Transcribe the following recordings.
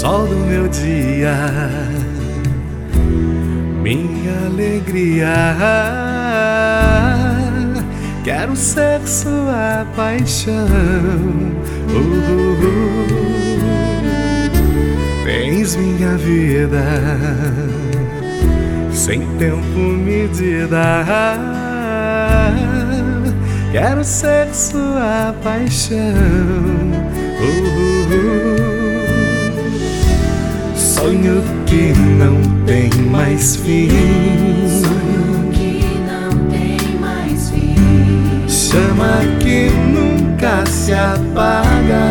sol do meu dia, minha alegria. Quero ser sua paixão. Tens minha vida sem tempo medida. Quero ser sua paixão. Sonho que não tem mais fim. Sonho que não tem mais fim. Chama que nunca se apaga.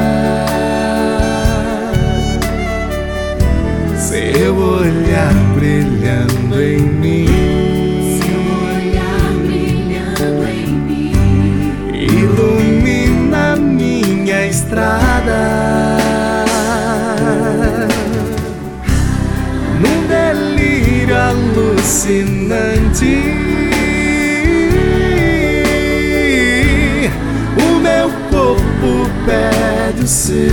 Seu olhar brilhando em mim. Seu olhar brilhando em mim. Ilumina minha estrada. Num delírio alucinante, o meu corpo pede o seu.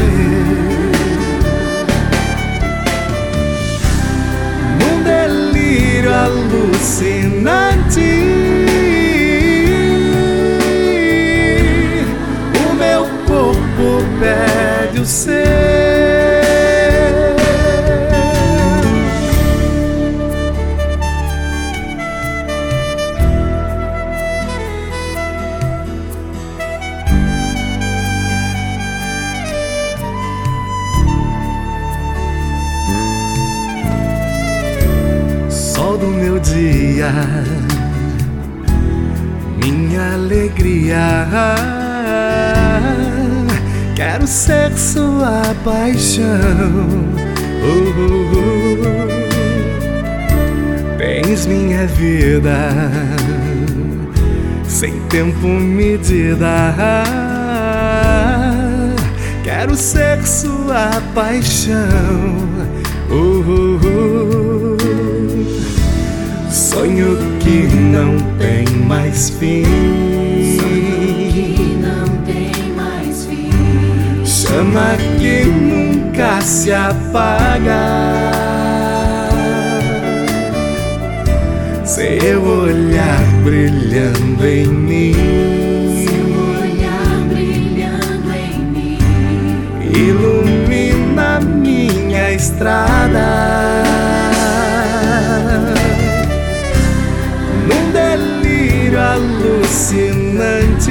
Num delírio alucinante, o meu corpo pede o seu. Sol do meu dia, minha alegria. Quero ser sua paixão. Tens minha vida sem tempo medida. Quero ser sua paixão. Sonho que não tem mais fim. Sonho que não tem mais fim. Chama que nunca se apaga. Seu olhar brilhando em mim. Seu olhar brilhando em mim. Ilumina minha estrada. Num delírio alucinante,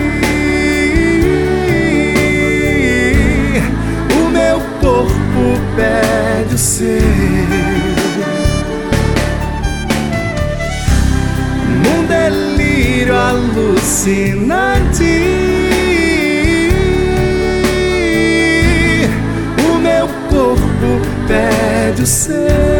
o meu corpo pede o seu. Num delírio alucinante, o meu corpo pede o seu.